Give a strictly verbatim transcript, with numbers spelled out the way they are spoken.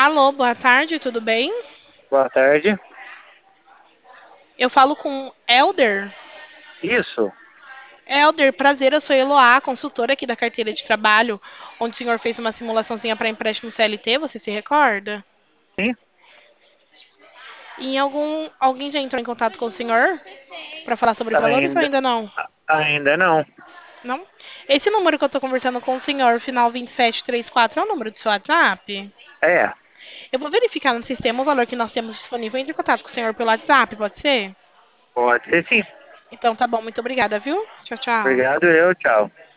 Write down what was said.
Alô, boa tarde, tudo bem? Boa tarde. Eu falo com Elder. Isso, Elder, prazer, eu sou Eloá, consultora aqui da carteira de trabalho, onde o senhor fez uma simulaçãozinha para empréstimo C L T, você se recorda? sim, E em algum, alguém já entrou em contato com o senhor para falar sobre valores ou ainda, ainda não? ainda não. Não? Esse número que eu estou conversando com o senhor, final vinte e sete trinta e quatro, é o número do seu WhatsApp? É, Eu vou verificar no sistema o valor que nós temos disponível. Entre em contato com o senhor pelo WhatsApp, pode ser? pode ser sim. Então tá bom, muito obrigada, viu? Tchau, tchau. Obrigado, eu, tchau.